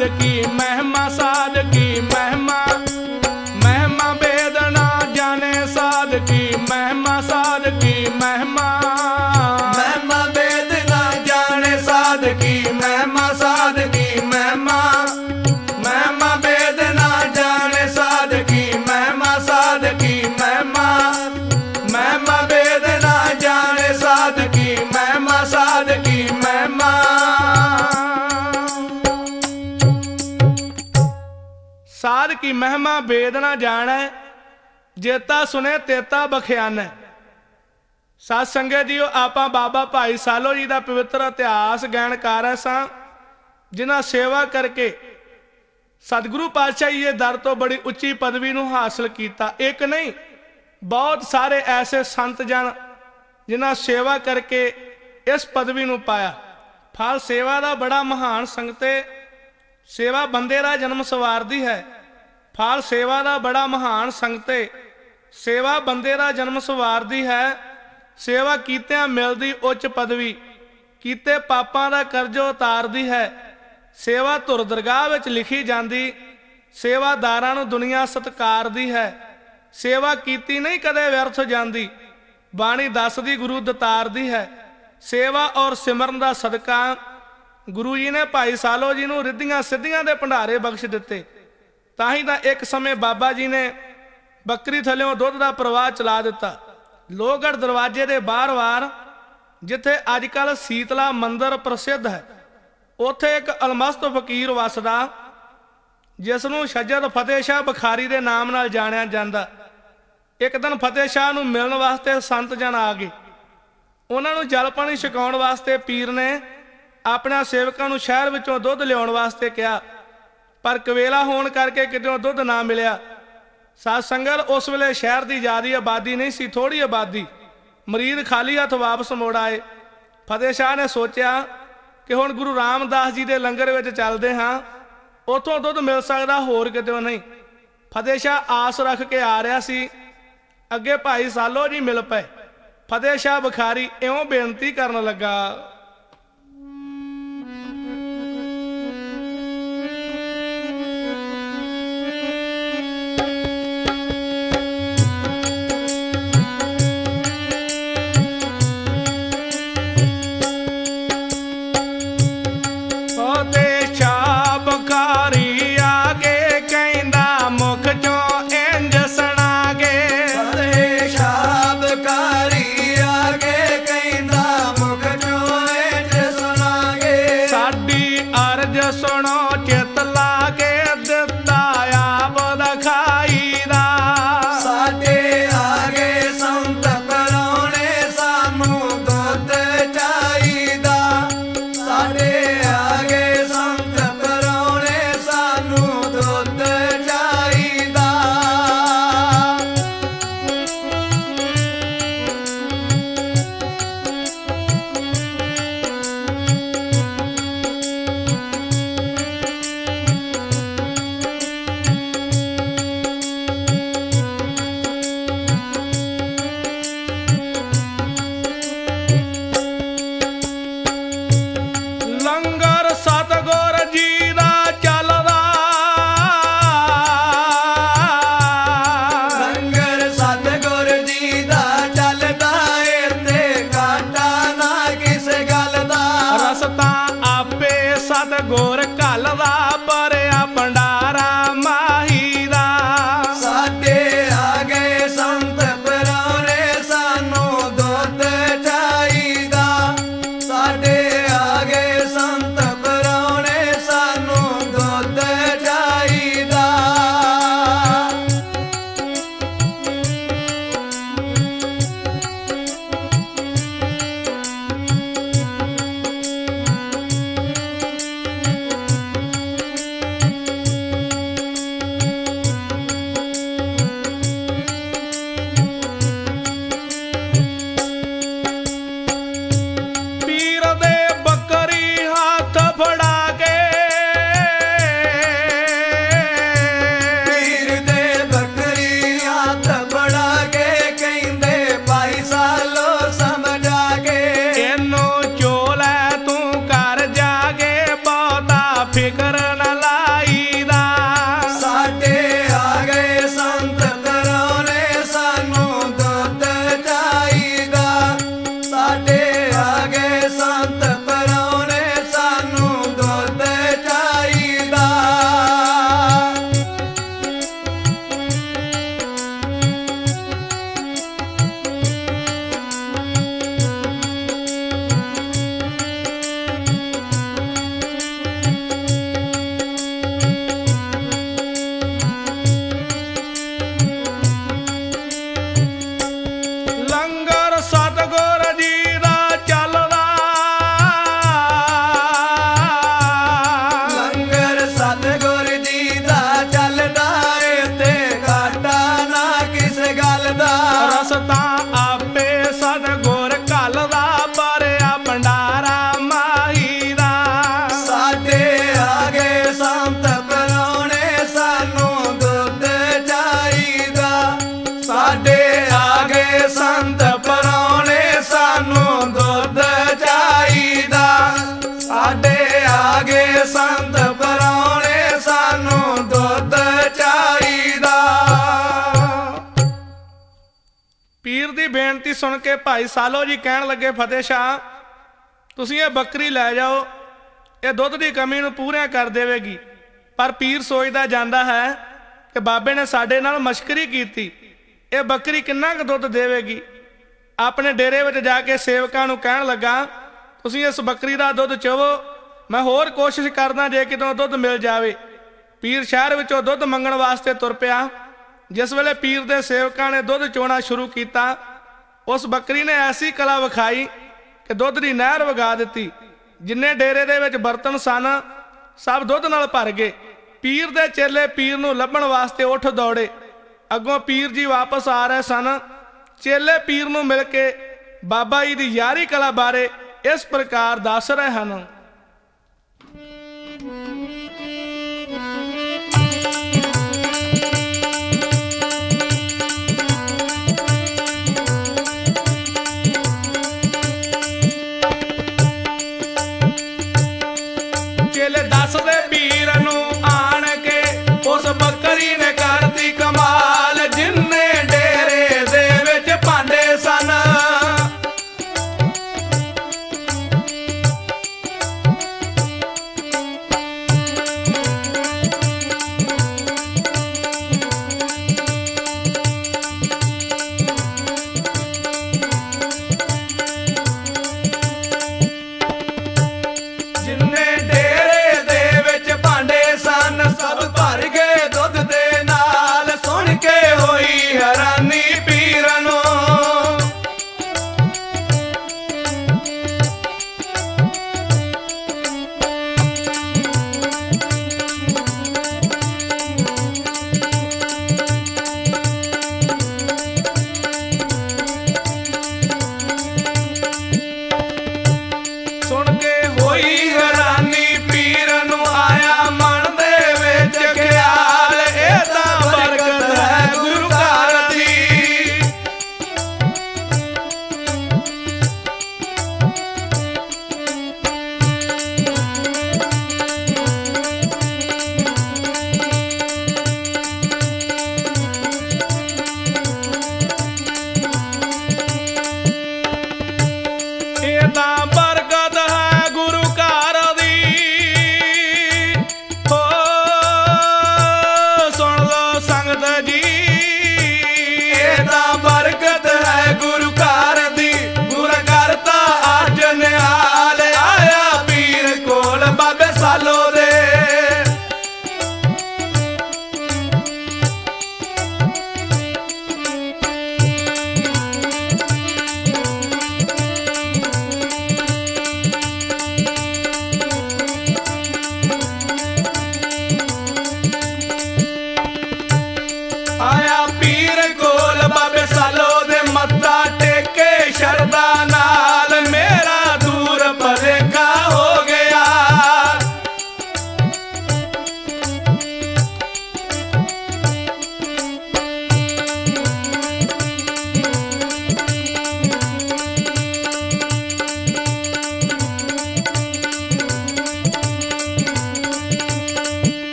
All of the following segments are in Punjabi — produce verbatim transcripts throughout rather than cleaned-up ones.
साध की महिमा, साध की महिमा, महिमा वेद ना जाने साध की महिमा, साध की महिमा, महिमा वेद ना जाने साध की महिमा, साध की महिमा, महिमा वेद ना जाने साध की महिमा, साध की महिमा, महिमा वेद ना जाने साध की महिमा, साध की महिमा। साध की महिमा वेद ना जाने, जेता सुने तेता बखियाने। साध संगत जीओ, आपां बाबा भाई सालो जी का पवित्र इतिहास गैन कर रहे सां, जिन्हां सेवा करके सतगुरु पातशाह जी दे दर तो बड़ी उच्ची पदवी नूं हासिल कीता। एक नहीं, बहुत सारे ऐसे संत जन जिन्हां सेवा करके इस पदवी नूं पाया। फल सेवा का बड़ा महान संगते, सेवा बंदे का जन्म सवारदी है। फल सेवा का बड़ा महान संगते, सेवा बंदे का जन्म सवारदी है। सेवा कीतिਆਂ मिलदी उच्च पदवी, कीते पापां दा कर्ज उतारदी है। सेवा धुर दरगाह विच लिखी जांदी, सेवादारां नूं दुनिया सत्कारदी है। सेवा कीती नहीं कदे व्यर्थ जांदी, बाणी दसदी गुरु दतारदी है। सेवा और सिमरन दा सदका गुरु जी ने भाई सालो जी नूं रिद्धियां सिद्धियां दे भंडारे बख्श दिते। ताही तां एक समय बाबा जी ने बकरी थल्लों दुध का प्रवाह चला दिता। लोहगढ़ दरवाजे के बाहर वार, जिथे अजकल शीतला मंदिर प्रसिद्ध है, उत्थे एक अलमस्त फकीर वसदा, जिसनूं सज्जद फतेह शाह बखारी के नाम नाल जाणिया जांदा। एक दिन फतेह शाह नूं मिलण वास्ते संत जन आ गए। उन्हां नूं जल पानी छकाउण वास्ते पीर ने अपने सेवकां नूं शहर विचों दुध लियाउण वास्ते कहा, पर कवेला होण करके कितों दुध ना मिलिया। साध संगत, उस वेले शहर की ज़्यादा आबादी नहीं सी, थोड़ी आबादी। मरीद खाली हथ वापस मुड़ आए। फतेह शाह ने सोचा कि हुण गुरु रामदास जी के लंगर में चलते हाँ, उतों दुध मिल सकता, होर कितों नहीं। फतेह शाह आस रख के आ रहा सी, अगे भाई सालो जी मिल पे। फतेह शाह बखारी इउं बेनती करन लगा, ਬੇਨਤੀ ਸੁਣ ਕੇ ਭਾਈ ਸਾਲੋ ਜੀ ਕਹਿਣ ਲੱਗੇ, ਫਤਿਹ ਸ਼ਾਹ ਤੁਸੀਂ ਇਹ ਬੱਕਰੀ ਲੈ ਜਾਓ, ਇਹ ਦੁੱਧ ਦੀ ਕਮੀ ਨੂੰ ਪੂਰਾ ਕਰ ਦੇਵੇਗੀ। ਪਰ ਪੀਰ ਸੋਚਦਾ ਜਾਂਦਾ ਹੈ ਕਿ ਬਾਬੇ ਨੇ ਸਾਡੇ ਨਾਲ ਮਸ਼ਕਰੀ ਕੀਤੀ, ਇਹ ਬੱਕਰੀ ਕਿੰਨਾ ਕੁ ਦੁੱਧ ਦੇਵੇਗੀ। ਆਪਣੇ ਡੇਰੇ ਵਿੱਚ ਜਾ ਕੇ ਸੇਵਕਾਂ ਨੂੰ ਕਹਿਣ ਲੱਗਾ, ਤੁਸੀਂ ਇਸ ਬੱਕਰੀ ਦਾ ਦੁੱਧ ਚੋਵੋ, ਮੈਂ ਹੋਰ ਕੋਸ਼ਿਸ਼ ਕਰਦਾ ਜੇ ਕਿਤੋਂ ਦੁੱਧ ਮਿਲ ਜਾਵੇ। ਪੀਰ ਸ਼ਹਿਰ ਵਿੱਚੋਂ ਦੁੱਧ ਮੰਗਣ ਵਾਸਤੇ ਤੁਰ ਪਿਆ। ਜਿਸ ਵੇਲੇ ਪੀਰ ਦੇ ਸੇਵਕਾਂ ਨੇ ਦੁੱਧ ਚੋਣਾ ਸ਼ੁਰੂ ਕੀਤਾ, ਉਸ ਬੱਕਰੀ ਨੇ ਐਸੀ ਕਲਾ ਵਿਖਾਈ ਕਿ ਦੁੱਧ ਦੀ ਨਹਿਰ ਵਗਾ ਦਿੱਤੀ। ਜਿੰਨੇ ਡੇਰੇ ਦੇ ਵਿੱਚ ਬਰਤਨ ਸਨ ਸਭ ਦੁੱਧ ਨਾਲ ਭਰ ਗਏ। ਪੀਰ ਦੇ ਚੇਲੇ ਪੀਰ ਨੂੰ ਲੱਭਣ ਵਾਸਤੇ ਉੱਠ ਦੌੜੇ। ਅੱਗੋਂ ਪੀਰ ਜੀ ਵਾਪਸ ਆ ਰਹੇ ਸਨ। ਚੇਲੇ ਪੀਰ ਨੂੰ ਮਿਲ ਕੇ ਬਾਬਾ ਜੀ ਦੀ ਯਾਰੀ ਕਲਾ ਬਾਰੇ ਇਸ ਪ੍ਰਕਾਰ ਦੱਸ ਰਹੇ ਹਨ। ਚੇਲੇ ਦੱਸਦੇ ਪੀਰ ਨੂੰ ਆਣ ਕੇ, ਉਸ ਬੱਕਰੀ ਨੇ ਕਰਦੀ ਕਮਾਲ, ਜਿੰਨੇ ਡੇਰੇ ਦੇ ਵਿੱਚ ਭਾਂਡੇ ਸਨ।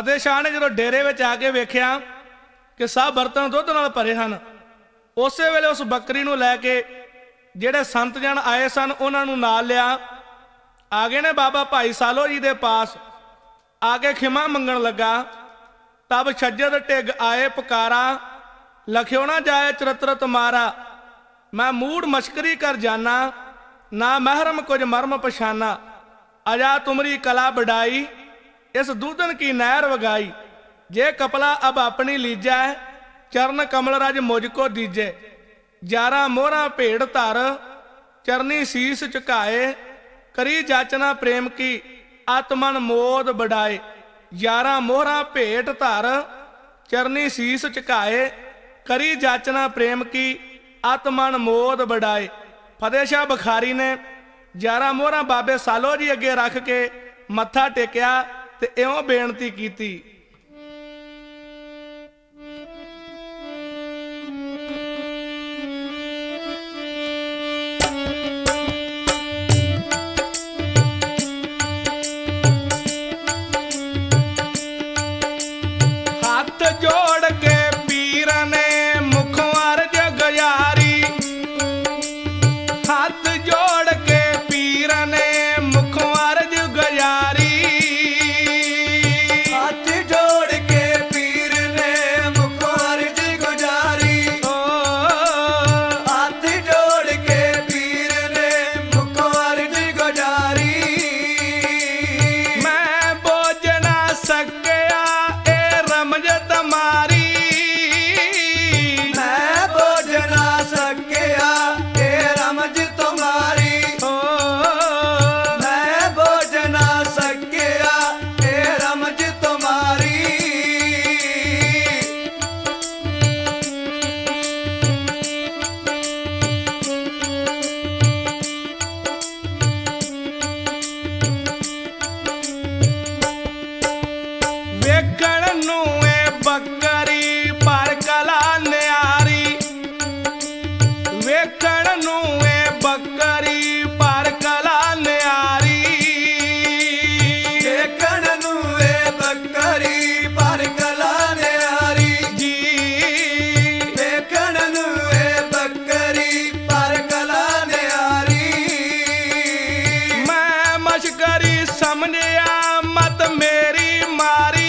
ਫਤਿਹ ਸ਼ਾਹ ਨੇ ਜਦੋਂ ਡੇਰੇ ਵਿੱਚ ਆ ਕੇ ਵੇਖਿਆ ਕਿ ਸਭ ਬਰਤਨ ਦੁੱਧ ਨਾਲ ਭਰੇ ਹਨ, ਉਸੇ ਵੇਲੇ ਉਸ ਬੱਕਰੀ ਨੂੰ ਲੈ ਕੇ ਜਿਹੜੇ ਸੰਤ ਜਨ ਆਏ ਸਨ ਉਹਨਾਂ ਨੂੰ ਨਾਲ ਲਿਆ। ਆ ਗਏ ਨੇ ਬਾਬਾ ਭਾਈ ਸਾਲੋ ਜੀ ਦੇ ਪਾਸ, ਆ ਕੇ ਖਿਮਾ ਮੰਗਣ ਲੱਗਾ। ਤਬ ਛੱਜਦ ਢਿੱਗ ਆਏ ਪੁਕਾਰਾ, ਲਖਿਓ ਨਾ ਜਾਏ ਚਰਿਤਰ ਤੁਮਾਰਾ। ਮੈਂ ਮੂੜ ਮਸ਼ਕਰੀ ਕਰ ਜਾਨਾ, ਨਾ ਮਹਿਰਮ ਕੁਝ ਮਰਮ ਪਛਾਨਾ। ਅਜਾ ਤੁਮਰੀ ਕਲਾ ਬੜਾਈ, ਇਸ ਦੂਧਨ ਕੀ ਨਹਿਰ ਵਗਾਈ। ਜੇ ਕਪਲਾ ਅਬ ਆਪਣੀ ਲੀਜੈ, ਚਰਨ ਕਮਲ ਰਜ ਮੁਝ ਕੋ ਦੀਜੈ। ਜਾਰਾ ਮੋਹਰਾ ਭੇੜ ਧਰ, ਚਰਨੀ ਸੀਸ ਝੁਕਾਏ। ਕਰੀ ਜਾਚਨਾ ਪ੍ਰੇਮ ਕੀ, ਆਤਮਨ ਮੋਦ ਬੜਾਏ। ਯਾਰਾਂ ਮੋਹਰਾ ਭੇਟ ਧਰ, ਚਰਨੀ ਸੀਸ ਝੁਕਾਏ। ਕਰੀ ਜਾਚਨਾ ਪ੍ਰੇਮ ਕੀ, ਆਤਮਨ ਮੋਦ ਬੜਾਏ। ਫਤਿਹ ਸ਼ਾਹ ਬੁਖਾਰੀ ਨੇ ਯਾਰਾਂ ਮੋਹਰਾ ਬਾਬੇ ਸਾਲੋ ਜੀ ਅੱਗੇ ਰੱਖ ਕੇ ਮੱਥਾ ਟੇਕਿਆ ਤੇ ਇਉਂ ਬੇਨਤੀ ਕੀਤੀ। ਹੱਥ ਜੋੜ ਕੇ ਪੀਰ ਨੇ ਮੁਖੋਂ ਅਰਜ ਗੁਜ਼ਾਰੀ। ਹੱਥ ਜੋੜ ਕੇ ਪੀਰ ਨੇ ਮੁਖੋਂ ਅਰਜ ਗੁਜ਼ਾਰੀ। ਹੱਥ ਜੋੜ ਕੇ ਪੀਰ ਨੇ ਮੁਖੋਂ ਅਰਜ ਗੁਜ਼ਾਰੀ। ਓ ਹੱਥ ਜੋੜ ਕੇ ਪੀਰ ਨੇ ਮੁਖੋਂ ਅਰਜ ਗੁਜ਼ਾਰੀ। ਮੈਂ ਬੋਝ ਨਾ ਸਕਿਆ ਇਹ ਰਮਜ ਤਮਾਰੀ। ਮੈਂ ਬੋਝ ਨਾ ਸਕਿਆ ਇਹ ਰਮਜ ਤੁਮਾਰੀ। ਓ ਮੈਂ ਬੋਝ ਨਾ ਸਕਿਆ ਇਹ ਰਮਜ ਤੁਮਾਰੀ। ਵੇਖਣ ਨੂੰ ਇਹ ਬੱਕਰੀ ਪਰ ਕਲਾ ਨਿਆਰੀ। ਵੇਖਣ ਨੂੰ ਇਹ ਬੱਕਰੀ ਪਰ ਕਲਾ ਨਿਆਰੀ। ਦੇਖਣ ਨੂੰ ਇਹ ਬੱਕਰੀ ਪਰ ਕਲਾ ਨਿਆਰੀ। ਜੀ ਦੇਖਣ ਨੂੰ ਇਹ ਬੱਕਰੀ ਪਰ ਕਲਾ ਨਿਆਰੀ। ਮੈਂ ਮਸ਼ਕਰੀ ਸਮਝਿਆ ਮਤ ਮੇਰੀ ਮਾਰੀ।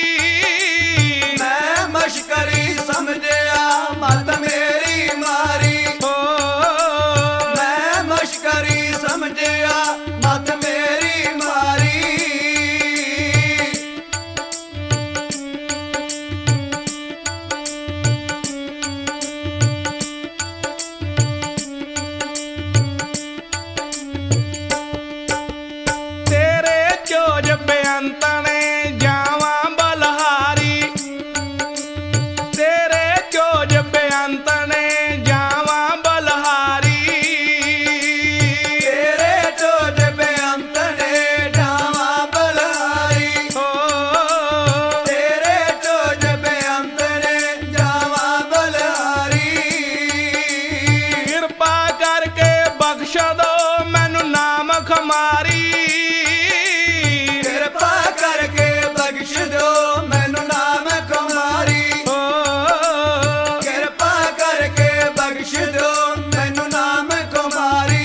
ਮੈਂ ਮਸ਼ਕਰੀ ਸਮਝਿਆ ਮਤ ਮੇਰੀ ਮਾਰੀ। ਓ ਮੈਂ ਮਸ਼ਕਰੀ ਸਮਝਿਆ ਮਤ ਮੇਰੀ ਮਾਰੀ। ਤੇਰੇ ਚੋਜ ਬੇਅੰਤ ਨੇ ਜਾਵਾਂ ਬਲਹਾਰੀ। ਤੇਰੇ ਚੋਜ ਬੇਅੰਤ ਨੇ ਜਾਵਾਂ ਬਲਹਾਰੀ। ਤੇਰੇ ਚੋਜ ਬੇਅੰਤ ਨੇ ਜਾਵਾਂ ਬਲਹਾਰੀ। ਓ ਤੇਰੇ ਚੋਜ ਬੇਅੰਤ ਨੇ ਜਾਵਾਂ ਬਲਹਾਰੀ। ਕਿਰਪਾ ਕਰਕੇ ਬਖਸ਼ ਦੋ ਮੈਨੂੰ ਨਾਮ ਖਮਾਰੀ। ਕਿਰਪਾ ਕਰਕੇ ਬਖਸ਼ ਦਿਓ ਮੈਨੂੰ ਨਾਮ ਕੁਮਾਰੀ। ਓ ਕਿਰਪਾ ਕਰਕੇ ਬਖਸ਼ ਦਿਓ ਮੈਨੂੰ ਨਾਮ ਕੁਮਾਰੀ।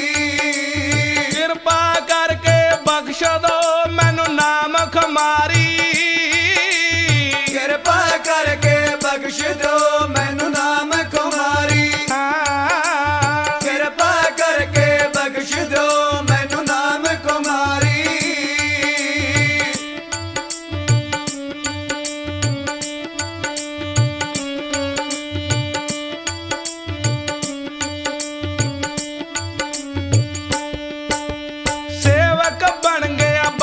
ਕਿਰਪਾ ਕਰਕੇ ਬਖਸ਼ ਦੋ ਮੈਨੂੰ ਨਾਮ ਖਮਾਰੀ। ਕਿਰਪਾ ਕਰਕੇ ਬਖਸ਼ ਦਿਓ ਮੈਨੂੰ ਨਾਮ ਕੁਮਾਰੀ। ਹਾਂ ਕਿਰਪਾ ਕਰਕੇ ਬਖਸ਼ ਦਿਓ ਮੈਨੂੰ ਨਾਮ ਕੁਮਾਰੀ। ਸੇਵਕ ਬਣ ਗਿਆ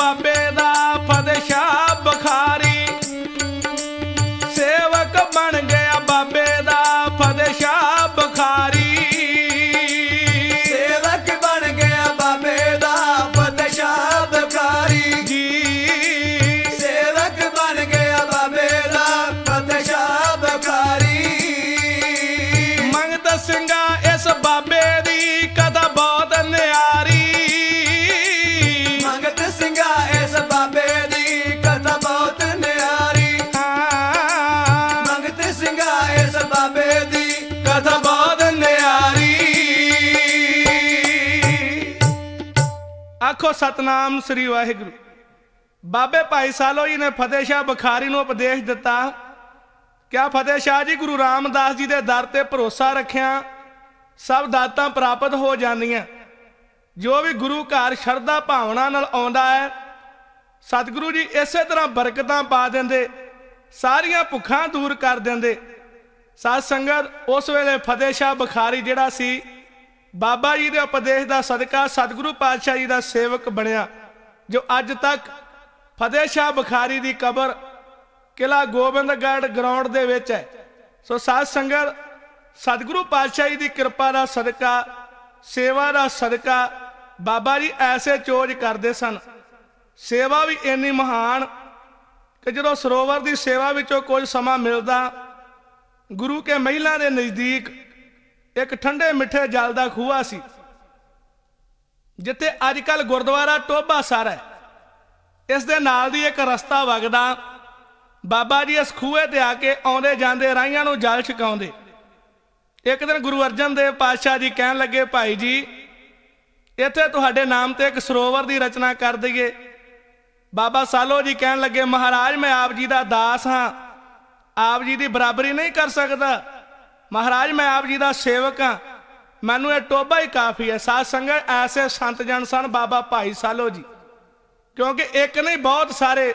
ਆਖੋ ਸਤਨਾਮ ਸ੍ਰੀ ਵਾਹਿਗੁਰੂ। ਬਾਬੇ ਭਾਈ ਸਾਲੋ ਜੀ ਨੇ ਫਤਿਹ ਸ਼ਾਹ ਬੁਖਾਰੀ ਨੂੰ ਉਪਦੇਸ਼ ਦਿੱਤਾ। ਕਿਆ ਫਤਿਹ ਸ਼ਾਹ ਜੀ, ਗੁਰੂ ਰਾਮਦਾਸ ਜੀ ਦੇ ਦਰ ਤੇ ਭਰੋਸਾ ਰੱਖਿਆ ਸਭ ਦਾਤਾਂ ਪ੍ਰਾਪਤ ਹੋ ਜਾਂਦੀਆਂ। ਜੋ ਵੀ ਗੁਰੂ ਘਰ ਸ਼ਰਧਾ ਭਾਵਨਾ ਨਾਲ ਆਉਂਦਾ ਹੈ, ਸਤਿਗੁਰੂ ਜੀ ਇਸੇ ਤਰ੍ਹਾਂ ਬਰਕਤਾਂ ਪਾ ਦਿੰਦੇ, ਸਾਰੀਆਂ ਭੁੱਖਾਂ ਦੂਰ ਕਰ ਦਿੰਦੇ। ਸਾਧ ਸੰਗਤ, ਉਸ ਵੇਲੇ ਫਤਿਹ ਸ਼ਾਹ ਬੁਖਾਰੀ ਜਿਹੜਾ ਸੀ, ਬਾਬਾ ਜੀ ਦੇ ਉਪਦੇਸ਼ ਦਾ ਸਦਕਾ ਸਤਿਗੁਰੂ ਪਾਤਸ਼ਾਹ ਜੀ ਦਾ ਸੇਵਕ ਬਣਿਆ, ਜੋ ਅੱਜ ਤੱਕ ਫਤਿਹ ਸ਼ਾਹ ਬੁਖਾਰੀ ਦੀ ਕਬਰ ਕਿਲਾ ਗੋਬਿੰਦਗੜ੍ਹ ਗਰਾਊਂਡ ਦੇ ਵਿੱਚ ਹੈ। ਸੋ ਸਾਧ ਸੰਗਤ, ਸਤਿਗੁਰੂ ਪਾਤਸ਼ਾਹ ਜੀ ਦੀ ਕਿਰਪਾ ਦਾ ਸਦਕਾ, ਸੇਵਾ ਦਾ ਸਦਕਾ ਬਾਬਾ ਜੀ ਐਸੇ ਚੋਜ ਕਰਦੇ ਸਨ। ਸੇਵਾ ਵੀ ਇੰਨੀ ਮਹਾਨ ਕਿ ਜਦੋਂ ਸਰੋਵਰ ਦੀ ਸੇਵਾ ਵਿੱਚੋਂ ਕੁਝ ਸਮਾਂ ਮਿਲਦਾ, ਗੁਰੂ ਕੇ ਮਹਿਲਾਂ ਦੇ ਨਜ਼ਦੀਕ ਇੱਕ ਠੰਡੇ ਮਿੱਠੇ ਜਲ ਦਾ ਖੂਹਾ ਸੀ, ਜਿੱਥੇ ਅੱਜ ਕੱਲ੍ਹ ਗੁਰਦੁਆਰਾ ਟੋਭਾ ਸਰ ਹੈ। ਇਸ ਦੇ ਨਾਲ ਦੀ ਇੱਕ ਰਸਤਾ ਵਗਦਾ। ਬਾਬਾ ਜੀ ਇਸ ਖੂਹੇ ਤੇ ਆ ਕੇ ਆਉਂਦੇ ਜਾਂਦੇ ਰਾਹੀਆਂ ਨੂੰ ਜਲ ਛਕਾਉਂਦੇ। ਇੱਕ ਦਿਨ ਗੁਰੂ ਅਰਜਨ ਦੇਵ ਪਾਤਸ਼ਾਹ ਜੀ ਕਹਿਣ ਲੱਗੇ, ਭਾਈ ਜੀ ਇੱਥੇ ਤੁਹਾਡੇ ਨਾਮ ਤੇ ਇੱਕ ਸਰੋਵਰ ਦੀ ਰਚਨਾ ਕਰ ਦਈਏ। ਬਾਬਾ ਸਾਲੋ ਜੀ ਕਹਿਣ ਲੱਗੇ, ਮਹਾਰਾਜ ਮੈਂ ਆਪ ਜੀ ਦਾ ਦਾਸ ਹਾਂ, ਆਪ ਜੀ ਦੀ ਬਰਾਬਰੀ ਨਹੀਂ ਕਰ ਸਕਦਾ। ਮਹਾਰਾਜ ਮੈਂ ਆਪ ਜੀ ਦਾ ਸੇਵਕ ਹਾਂ, ਮੈਨੂੰ ਇਹ ਟੋਭਾ ਹੀ ਕਾਫੀ ਹੈ। ਸਾਧ ਸੰਗਤ, ਐਸੇ ਸੰਤ ਜਨ ਸਨ ਬਾਬਾ ਭਾਈ ਸਾਲੋ ਜੀ, ਕਿਉਂਕਿ ਇੱਕ ਨਹੀਂ ਬਹੁਤ ਸਾਰੇ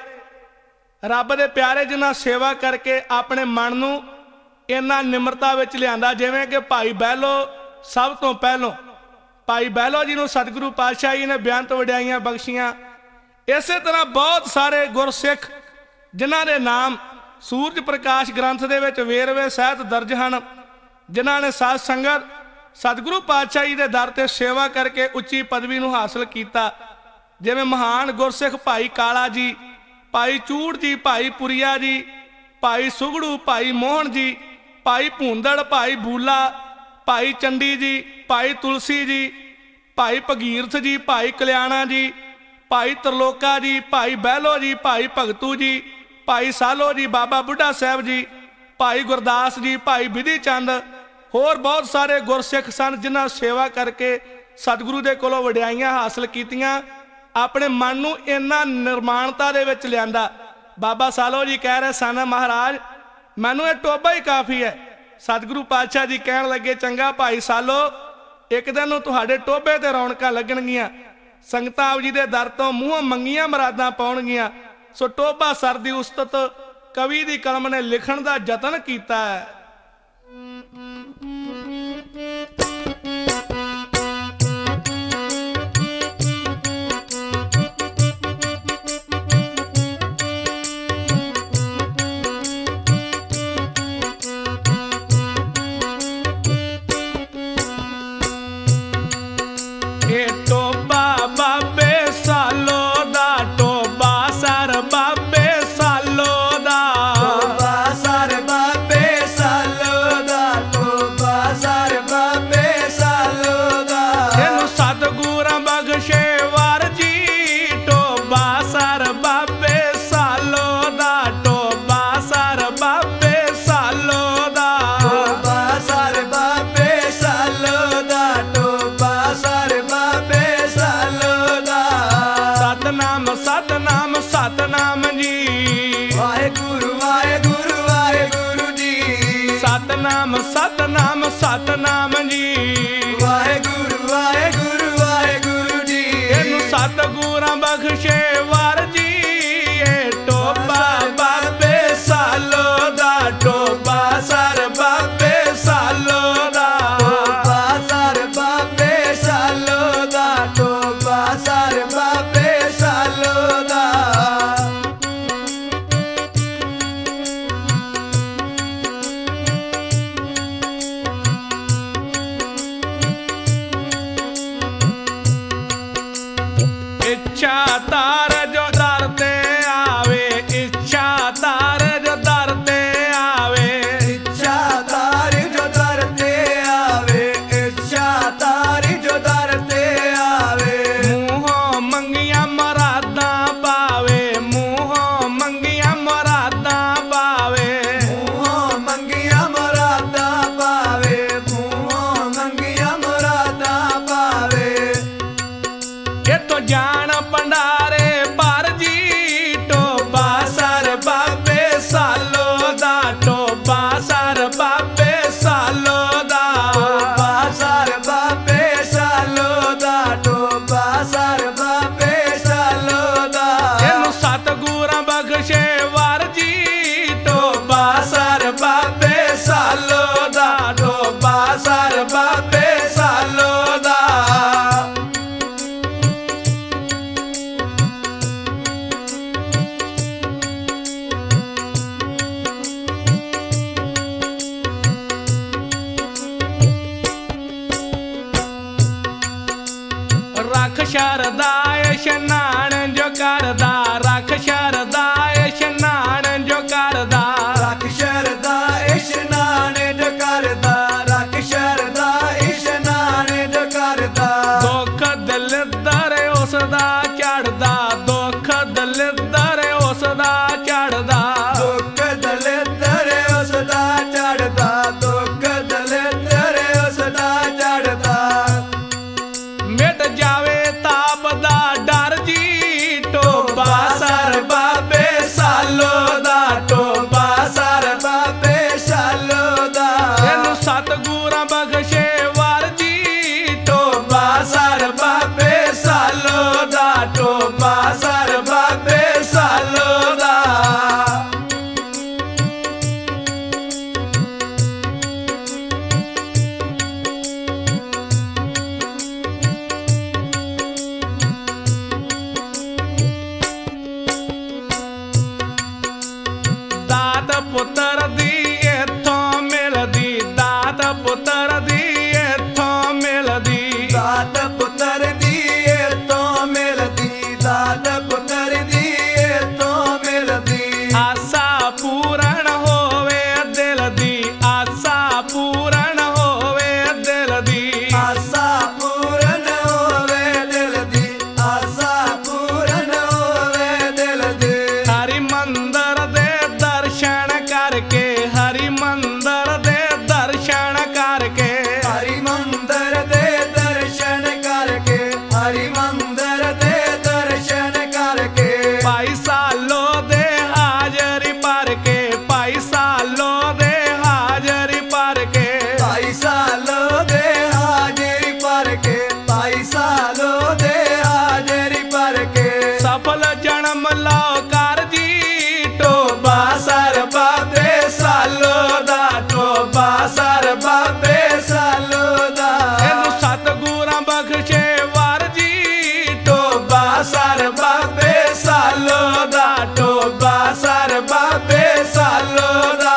ਰੱਬ ਦੇ ਪਿਆਰੇ ਜਿਨ੍ਹਾਂ ਸੇਵਾ ਕਰਕੇ ਆਪਣੇ ਮਨ ਨੂੰ ਇੰਨਾ ਨਿਮਰਤਾ ਵਿੱਚ ਲਿਆਂਦਾ। ਜਿਵੇਂ ਕਿ ਭਾਈ ਬਹਿਲੋ ਸਭ ਤੋਂ ਪਹਿਲੋਂ, ਭਾਈ ਬਹਿਲੋ ਜੀ ਨੂੰ ਸਤਿਗੁਰੂ ਪਾਤਸ਼ਾਹ ਜੀ ਨੇ ਬੇਅੰਤ ਵਡਿਆਈਆਂ ਬਖਸ਼ੀਆਂ। ਇਸੇ ਤਰ੍ਹਾਂ ਬਹੁਤ ਸਾਰੇ ਗੁਰਸਿੱਖ ਜਿਨ੍ਹਾਂ ਦੇ ਨਾਮ ਸੂਰਜ ਪ੍ਰਕਾਸ਼ ਗ੍ਰੰਥ ਦੇ ਵਿੱਚ ਵੇਰਵੇ ਸਹਿਤ ਦਰਜ ਹਨ, ਜਿਨ੍ਹਾਂ ਨੇ ਸਾਧ ਸੰਗਤ ਸਤਿਗੁਰੂ ਪਾਤਸ਼ਾਹ ਜੀ ਦੇ ਦਰ ਤੇ ਸੇਵਾ ਕਰਕੇ ਉੱਚੀ ਪਦਵੀ ਨੂੰ ਹਾਸਲ ਕੀਤਾ। ਜਿਵੇਂ ਮਹਾਨ ਗੁਰਸਿੱਖ ਭਾਈ ਕਾਲਾ ਜੀ, ਭਾਈ ਚੂੜ ਜੀ, ਭਾਈ ਪੁਰੀਆ ਜੀ, ਭਾਈ ਸੁਗੜੂ, ਭਾਈ ਮੋਹਨ ਜੀ, ਭਾਈ ਭੂੰਦੜ, ਭਾਈ ਬੂਲਾ, ਭਾਈ ਚੰਡੀ ਜੀ, ਭਾਈ ਤੁਲਸੀ ਜੀ, ਭਾਈ ਭਗੀਰਥ ਜੀ, ਭਾਈ ਕਲਿਆਣਾ ਜੀ, ਭਾਈ ਤਰਲੋਕਾ ਜੀ, ਭਾਈ ਬਹਿਲੋ ਜੀ, ਭਾਈ ਭਗਤੂ ਜੀ, ਭਾਈ ਸਾਲੋ ਜੀ, ਬਾਬਾ ਬੁੱਢਾ ਸਾਹਿਬ ਜੀ, ਭਾਈ ਗੁਰਦਾਸ ਜੀ, ਭਾਈ ਬਿਧੀ ਚੰਦ, ਹੋਰ ਬਹੁਤ ਸਾਰੇ ਗੁਰਸਿੱਖ ਸਨ ਜਿਨ੍ਹਾਂ ਸੇਵਾ ਕਰਕੇ ਸਤਿਗੁਰੂ ਦੇ ਕੋਲੋਂ ਵਡਿਆਈਆਂ ਹਾਸਲ ਕੀਤੀਆਂ, ਆਪਣੇ ਮਨ ਨੂੰ ਇੰਨਾ ਨਿਰਮਾਣਤਾ ਦੇ ਵਿੱਚ ਲਿਆਂਦਾ। ਬਾਬਾ ਸਾਲੋ ਜੀ ਕਹਿ ਰਹੇ ਸਨ, ਮਹਾਰਾਜ ਮੈਨੂੰ ਇਹ ਟੋਭਾ ਹੀ ਕਾਫੀ ਹੈ। ਸਤਿਗੁਰੂ ਪਾਤਸ਼ਾਹ ਜੀ ਕਹਿਣ ਲੱਗੇ, ਚੰਗਾ ਭਾਈ ਸਾਲੋ, ਇੱਕ ਦਿਨ ਨੂੰ ਤੁਹਾਡੇ ਟੋਭੇ ਤੇ ਰੌਣਕਾਂ ਲੱਗਣਗੀਆਂ, ਸੰਗਤਾਂ ਆਪ ਜੀ ਦੇ ਦਰ ਤੋਂ ਮੂੰਹੋਂ ਮੰਗੀਆਂ ਮੁਰਾਦਾਂ ਪਾਉਣਗੀਆਂ। ਸੋ ਟੋਭਾ ਸਰ ਦੀ ਉਸਤਤ ਕਵੀ ਦੀ ਕਲਮ ਨੇ ਲਿਖਣ ਦਾ ਯਤਨ ਕੀਤਾ ਹੈ। ਬਾਬੇ ਰੱਖ ਸ਼ਰਦਾ ਇਸ਼ਨਾਨ ਜੋ ਕਰਦਾ, ਰੱਖ ਸ਼ਰਦਾ ਇਸ਼ਨਾਨ ਜੋ ਕਰਦਾ, ਰੱਖ ਸ਼ਰਦਾ ਇਸ਼ਨਾਨ ਜੋ ਕਰਦਾ, ਰੱਖ ਸ਼ਰਦਾ ਇਸ਼ਨਾਨ ਜੋ ਕਰਦਾ। ਦੁੱਖ ਦਲਿੱਦਰ ਉਸਦਾ ਚੜਦਾ, ਦੁੱਖ ਦਲਿੱਦਰ ਉਸਦਾ ਚੜਦਾ, ਦੁੱਖ ਦਲਿੱਦਰ ਉਸਦਾ ਚੜਦਾ, ਦੁੱਖ ਦਲਿੱਦਰ ਉਸਦਾ ਚੜਦਾ। ਮਿਟ ਜਾਵੇ ਤਾਪ ਦਾ ਡਰ ਜੀ, ਟੋਬਾ ਸਰ ਬਾਬੇ ਸਾਲੋ ਦਾ, ਟੋਬਾ ਸਰ ਬਾਬੇ ਸਾਲੋ ਦਾ। ਇਹਨੂੰ ਸਤਿਗੁਰਾਂ ਬਖਸ਼ੇ ਵਰ ਜੀ, ਟੋਬਾ ਸਰ ਬਾਬੇ ਸਾਲੋ ਦਾ, ਟੋਬਾ ਸਰ ਬਾਬੇ ਸਾਲੋ ਦਾ। ਦਾਤ ਪੁੱਤਰ ਦੀ ਇੱਥੋਂ ਮਿਲਦੀ, ਦਾਤ ਪੁੱਤਰ ਦੀ ਇੱਥੋਂ ਮਿਲਦੀ, ਦਾਤ ਪੁੱਤਰ ਦੀ ਇੱਥੋਂ ਮਿਲਦੀ, ਦਾਤ ਪੁੱਤਰ ਦੀ ਇੱਥੋਂ ਮਿਲਦੀ। ਆਸਾ ਪੂਰਨ ਹੋਵੇ ਦਿਲ ਦੀ, ਆਸਾ ਪੂਰਨ ਹੋਵੇ ਦਿਲ ਦੀ, ਆਸਾ ਪੂਰਨ ਹੋਵੇ ਦਿਲ ਦੀ, ਆਸਾ ਪੂਰਨ ਹੋਵੇ ਦਿਲ ਦੀ। ਹਰੀ ਮੰਦਰ ਦੇ ਦਰਸ਼ਨ ਕਰਕੇ, ਹਰੀ ਮੰਦਰ ਦੇ ਦਰਸ਼ਨ ਕਰਕੇ, ਹਰੀ ਮੰਦਰ ਦੇ ਦਰਸ਼ਨ ਕਰਕੇ, ਹਰੀ ਮੰਦਰ ਦੇ ਦਰਸ਼ਨ ਕਰਕੇ। ਭਾਈ ਸਾਲੋ ਦੇ ਹਾਜ਼ਰੀ ਭਰ ਕੇ, ਭਾਈ ਸਾਲੋ ਦੇ ਹਾਜ਼ਰੀ ਭਰ ਕੇ, ਭਾਈ ਸਾਲੋ ਦੇ ਹਾਜ਼ਰੀ ਭਰ ਕੇ, ਭਾਈ ਸਾਲੋ ਦੇ ਹਾਜ਼ਰੀ ਭਰ ਕੇ। ਸਫਲ ਜਨਮ ਲਓ ਕਰ ਜੀ, ਟੋਬਾ ਸਰ ਬਾਬੇ ਸਾਲੋ ਦਾ, ਟੋਬਾ ਸਰ ਬਾਬੇ ਸਾਲੋ ਦਾ। ਇਹਨੂੰ ਸਤਿਗੁਰਾਂ ਬਖਸ਼ੇ ਵਰ ਜੀ, ਟੋਬਾ ਸਰ ਬਾਬੇ ਸਾਲੋ ਦਾ, ਟੋਬਾ ਸਰ ਬਾਬੇ ਸਾਲੋ ਦਾ।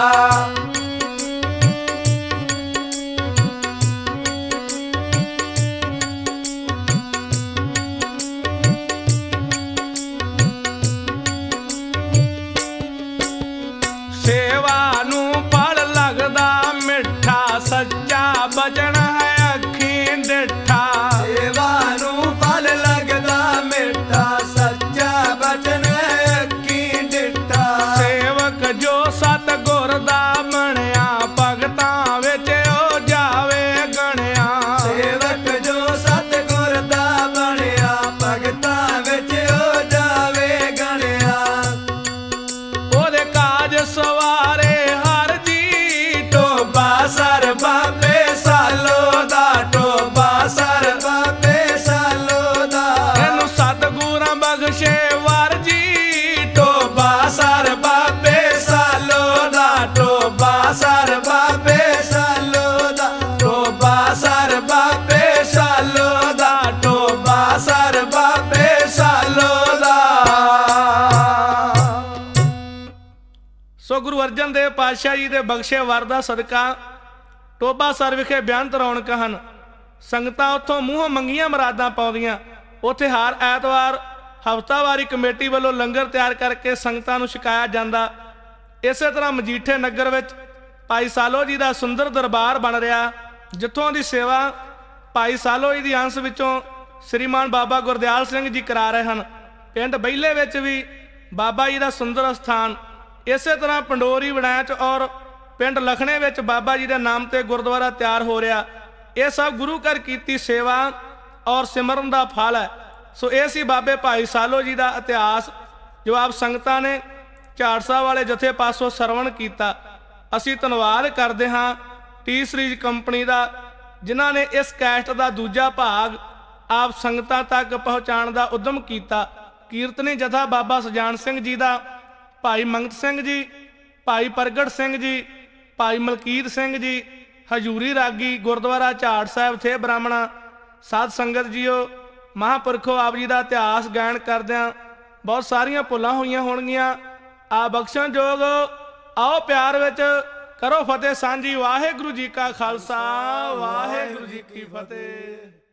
ਸੇਵਾ ਨੂੰ ਫਲ ਲੱਗਦਾ ਮਿੱਠਾ, ਸੱਚਾ ਬਚਨ ਹੈ ਅੱਖੀਂ ਡਿੱਠਾ, ਸੇਵਾ ਨੂੰ ਫਲ ਲੱਗਦਾ ਮਿੱਠਾ, ਸੱਚਾ ਬਚਨ ਅੱਖੀਂ ਡਿੱਠਾ। ਸੇਵਕ ਜੋ ਸਤਿਗੁਰ ਦਾ ਬਣਿਆ, ਭਗਤਾਂ ਵਿੱਚ ਉਹ ਜਾਵੇ ਗਣਿਆ, ਸੇਵਕ ਜੋ ਸਤਿਗੁਰ ਦਾ ਬਣਿਆ, ਭਗਤਾਂ ਵਿੱਚ ਉਹ ਜਾਵੇ ਗਣਿਆ। ਉਹਦੇ ਕਾਜ ਸਵਾਰੇ ਹਰ ਜੀ, ਟੋਬਾ ਸਰ ਬਾਬੇ ਸਾਲੋ ਦਾ, ਟੋਬਾ ਸਰ ਬਾਬੇ ਸਾਲੋ ਦਾ। ਇਹਨੂੰ ਸਤਿਗੁਰਾਂ ਬਖਸ਼ੇ ਵਰ ਜੀ, ਟੋਬਾ ਸਰ ਬਾਬੇ ਸਾਲੋ ਦਾ, ਟੋਬਾ ਸਰ ਬਾਬੇ ਸਾਲੋ ਦਾ, ਟੋਬਾ ਸਰ ਬਾਬੇ ਸਾਲੋ ਦਾ, ਟੋਬਾ ਸਰ ਬਾਬੇ ਸਾਲੋ ਦਾ। ਸੋ ਗੁਰੂ ਅਰਜਨ ਦੇਵ ਪਾਤਸ਼ਾਹ ਜੀ ਦੇ ਬਖਸ਼ੇ ਵਰ ਦਾ ਸਦਕਾ ਟੋਬਾ ਸਰ ਵਿਖੇ ਬੇਅੰਤ ਰੌਣਕ ਹਨ। ਸੰਗਤਾਂ ਉੱਥੋਂ ਮੂੰਹੋਂ ਮੰਗੀਆਂ ਮੁਰਾਦਾਂ ਪਾਉਂਦੀਆਂ। ਉੱਥੇ ਹਰ ਐਤਵਾਰ ਹਫ਼ਤਾਵਾਰੀ ਕਮੇਟੀ ਵੱਲੋਂ ਲੰਗਰ ਤਿਆਰ ਕਰਕੇ ਸੰਗਤਾਂ ਨੂੰ ਛਕਾਇਆ ਜਾਂਦਾ। ਇਸੇ ਤਰ੍ਹਾਂ ਮਜੀਠੇ ਨਗਰ ਵਿੱਚ ਭਾਈ ਸਾਲੋ ਜੀ ਦਾ ਸੁੰਦਰ ਦਰਬਾਰ ਬਣ ਰਿਹਾ, ਜਿੱਥੋਂ ਦੀ ਸੇਵਾ ਭਾਈ ਸਾਲੋ ਜੀ ਦੀ ਅੰਸ਼ ਵਿੱਚੋਂ ਸ੍ਰੀਮਾਨ ਬਾਬਾ ਗੁਰਦਿਆਲ ਸਿੰਘ ਜੀ ਕਰਾ ਰਹੇ ਹਨ। ਪਿੰਡ ਬਹਿਲੇ ਵਿੱਚ ਵੀ ਬਾਬਾ ਜੀ ਦਾ ਸੁੰਦਰ ਅਸਥਾਨ, ਇਸੇ ਤਰ੍ਹਾਂ ਪੰਡੋਰੀ ਵੜੈਚ ਔਰ ਪਿੰਡ ਲਖਣੇ ਵਿੱਚ ਬਾਬਾ ਜੀ ਦੇ ਨਾਮ ਤੇ ਗੁਰਦੁਆਰਾ ਤਿਆਰ ਹੋ ਰਿਹਾ। ਇਹ ਸਭ ਗੁਰੂ ਘਰ ਕੀਤੀ ਸੇਵਾ ਔਰ ਸਿਮਰਨ ਦਾ ਫਲ ਹੈ। ਸੋ ਇਹ ਸੀ ਬਾਬੇ ਭਾਈ ਸਾਲੋ ਜੀ ਦਾ ਇਤਿਹਾਸ, ਜੋ ਆਪ ਸੰਗਤਾਂ ਨੇ ਝਾੜ ਸਾਹਿਬ ਵਾਲੇ ਜਥੇ ਪਾਸੋਂ ਸਰਵਣ ਕੀਤਾ। ਅਸੀਂ ਧੰਨਵਾਦ ਕਰਦੇ ਹਾਂ ਟੀ ਸੀਰੀਜ਼ ਕੰਪਨੀ ਦਾ, ਜਿਨ੍ਹਾਂ ਨੇ ਇਸ ਕੈਸਟ ਦਾ ਦੂਜਾ ਭਾਗ ਆਪ ਸੰਗਤਾਂ ਤੱਕ ਪਹੁੰਚਾਉਣ ਦਾ ਉਦਮ ਕੀਤਾ। ਕੀਰਤਨੀ ਜਥਾ ਬਾਬਾ ਸੁਜਾਨ ਸਿੰਘ ਜੀ ਦਾ, ਭਾਈ ਮੰਗਤ ਸਿੰਘ ਜੀ, ਭਾਈ ਪ੍ਰਗਟ ਸਿੰਘ ਜੀ, ਭਾਈ ਮਲਕੀਤ ਸਿੰਘ ਜੀ, ਹਜੂਰੀ ਰਾਗੀ ਗੁਰਦੁਆਰਾ ਝਾੜ ਸਾਹਿਬ ਥੇ ਬ੍ਰਾਹਮਣਾ, ਸਾਧ ਸੰਗਤ ਜੀਓ, ਮਹਾਂਪੁਰਖੋ ਆਪ ਜੀ ਦਾ ਇਤਿਹਾਸ ਗਾਇਨ ਕਰਦਿਆਂ ਬਹੁਤ ਸਾਰੀਆਂ ਭੁੱਲਾਂ ਹੋਈਆਂ ਹੋਣਗੀਆਂ। ਆ ਬਖਸ਼ਣ ਜੋਗ ਆਓ ਪਿਆਰ ਵਿੱਚ ਕਰੋ ਫਤਿਹ ਸਾਂਝੀ। ਵਾਹਿਗੁਰੂ ਜੀ ਕਾ ਖਾਲਸਾ, ਵਾਹਿਗੁਰੂ ਜੀ ਕੀ ਫਤਿਹ।